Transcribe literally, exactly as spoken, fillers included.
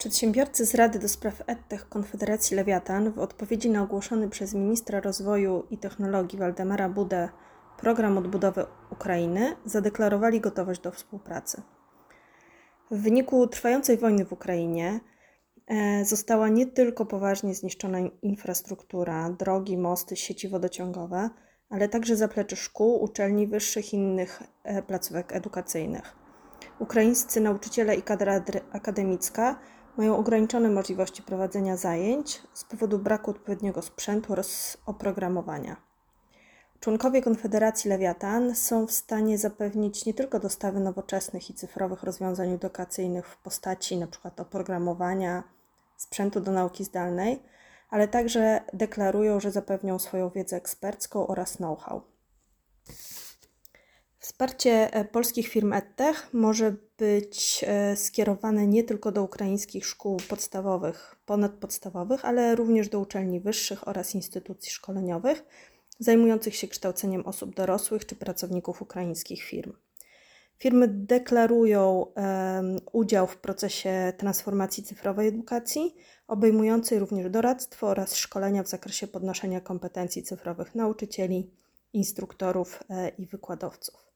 Przedsiębiorcy z Rady do Spraw EdTech Konfederacji Lewiatan w odpowiedzi na ogłoszony przez ministra rozwoju i technologii Waldemara Budę program odbudowy Ukrainy zadeklarowali gotowość do współpracy. W wyniku trwającej wojny w Ukrainie została nie tylko poważnie zniszczona infrastruktura, drogi, mosty, sieci wodociągowe, ale także zaplecze szkół, uczelni wyższych i innych placówek edukacyjnych. Ukraińscy nauczyciele i kadra akademicka mają ograniczone możliwości prowadzenia zajęć z powodu braku odpowiedniego sprzętu oraz oprogramowania. Członkowie Konfederacji Lewiatan są w stanie zapewnić nie tylko dostawy nowoczesnych i cyfrowych rozwiązań edukacyjnych w postaci np. oprogramowania, sprzętu do nauki zdalnej, ale także deklarują, że zapewnią swoją wiedzę ekspercką oraz know-how. Wsparcie polskich firm EdTech może być skierowane nie tylko do ukraińskich szkół podstawowych, ponadpodstawowych, ale również do uczelni wyższych oraz instytucji szkoleniowych zajmujących się kształceniem osób dorosłych czy pracowników ukraińskich firm. Firmy deklarują um, udział w procesie transformacji cyfrowej edukacji, obejmującej również doradztwo oraz szkolenia w zakresie podnoszenia kompetencji cyfrowych nauczycieli, instruktorów e, i wykładowców.